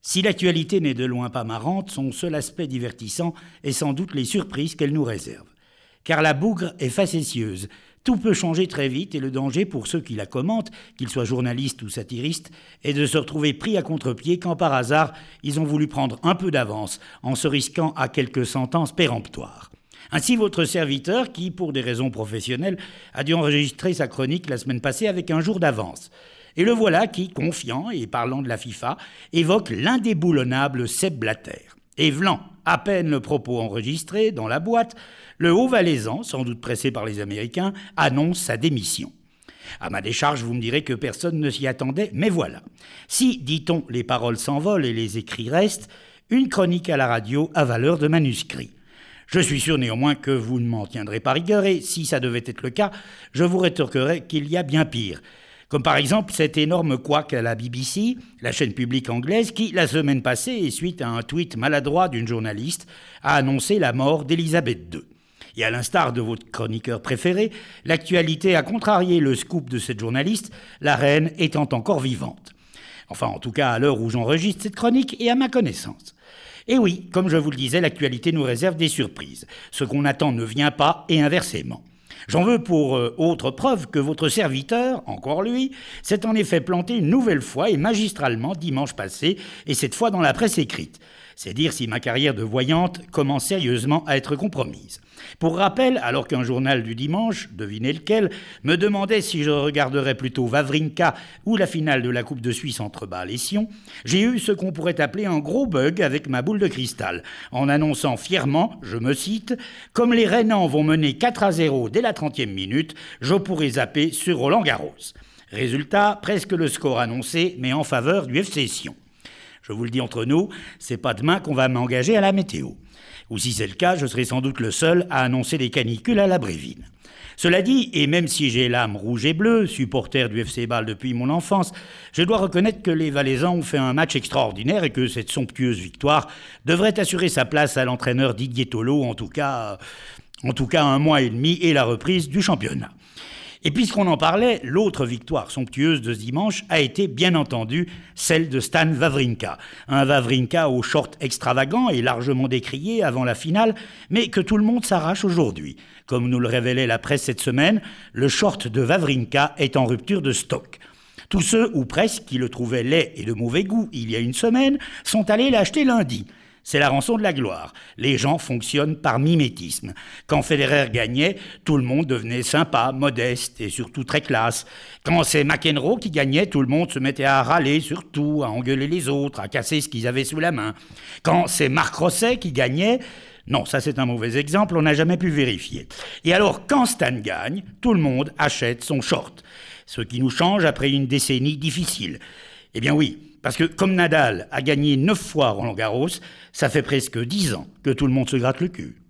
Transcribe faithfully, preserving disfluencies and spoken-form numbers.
Si l'actualité n'est de loin pas marrante, son seul aspect divertissant est sans doute les surprises qu'elle nous réserve. Car la bougre est facétieuse, tout peut changer très vite et le danger pour ceux qui la commentent, qu'ils soient journalistes ou satiristes, est de se retrouver pris à contre-pied quand par hasard ils ont voulu prendre un peu d'avance en se risquant à quelques sentences péremptoires. Ainsi votre serviteur, qui, pour des raisons professionnelles, a dû enregistrer sa chronique la semaine passée avec un jour d'avance. Et le voilà qui, confiant et parlant de la FIFA, évoque l'indéboulonnable Sepp Blatter. Et v'lan, à peine le propos enregistré dans la boîte, le Haut-Valaisan, sans doute pressé par les Américains, annonce sa démission. À ma décharge, vous me direz que personne ne s'y attendait, mais voilà. Si, dit-on, les paroles s'envolent et les écrits restent, une chronique à la radio a valeur de manuscrit. Je suis sûr néanmoins que vous ne m'en tiendrez pas rigueur et, si ça devait être le cas, je vous rétorquerai qu'il y a bien pire. Comme par exemple cet énorme couac à la B B C, la chaîne publique anglaise, qui, la semaine passée, et suite à un tweet maladroit d'une journaliste, a annoncé la mort d'Élisabeth deux. Et à l'instar de votre chroniqueur préféré, l'actualité a contrarié le scoop de cette journaliste, la reine étant encore vivante. Enfin, en tout cas, à l'heure où j'enregistre cette chronique et à ma connaissance. Et oui, comme je vous le disais, l'actualité nous réserve des surprises. Ce qu'on attend ne vient pas, et inversement. J'en veux pour euh, autre preuve que votre serviteur, encore lui, s'est en effet planté une nouvelle fois et magistralement dimanche passé, et cette fois dans la presse écrite. C'est dire si ma carrière de voyante commence sérieusement à être compromise. Pour rappel, alors qu'un journal du dimanche, devinez lequel, me demandait si je regarderais plutôt Wawrinka ou la finale de la Coupe de Suisse entre Bâle et Sion, j'ai eu ce qu'on pourrait appeler un gros bug avec ma boule de cristal, en annonçant fièrement, je me cite, « Comme les Rhénans vont mener quatre à zéro dès la trentième minute, je pourrais zapper sur Roland Garros. » Résultat, presque le score annoncé, mais en faveur du F C Sion. Je vous le dis entre nous, c'est pas demain qu'on va m'engager à la météo. Ou si c'est le cas, je serai sans doute le seul à annoncer des canicules à la Brévine. Cela dit, et même si j'ai l'âme rouge et bleue, supporter du F C Bâle depuis mon enfance, je dois reconnaître que les Valaisans ont fait un match extraordinaire et que cette somptueuse victoire devrait assurer sa place à l'entraîneur Didier Tolo, en tout cas, en tout cas un mois et demi et la reprise du championnat. Et puisqu'on en parlait, l'autre victoire somptueuse de ce dimanche a été, bien entendu, celle de Stan Wawrinka. Un Wawrinka au short extravagant et largement décrié avant la finale, mais que tout le monde s'arrache aujourd'hui. Comme nous le révélait la presse cette semaine, le short de Wawrinka est en rupture de stock. Tous ceux, ou presque, qui le trouvaient laid et de mauvais goût il y a une semaine, sont allés l'acheter lundi. C'est la rançon de la gloire. Les gens fonctionnent par mimétisme. Quand Federer gagnait, tout le monde devenait sympa, modeste et surtout très classe. Quand c'est McEnroe qui gagnait, tout le monde se mettait à râler surtout, à engueuler les autres, à casser ce qu'ils avaient sous la main. Quand c'est Marc Rosset qui gagnait, non, ça c'est un mauvais exemple, on n'a jamais pu vérifier. Et alors, quand Stan gagne, tout le monde achète son short. Ce qui nous change après une décennie difficile. Eh bien oui, parce que comme Nadal a gagné neuf fois Roland Garros, ça fait presque dix ans que tout le monde se gratte le cul.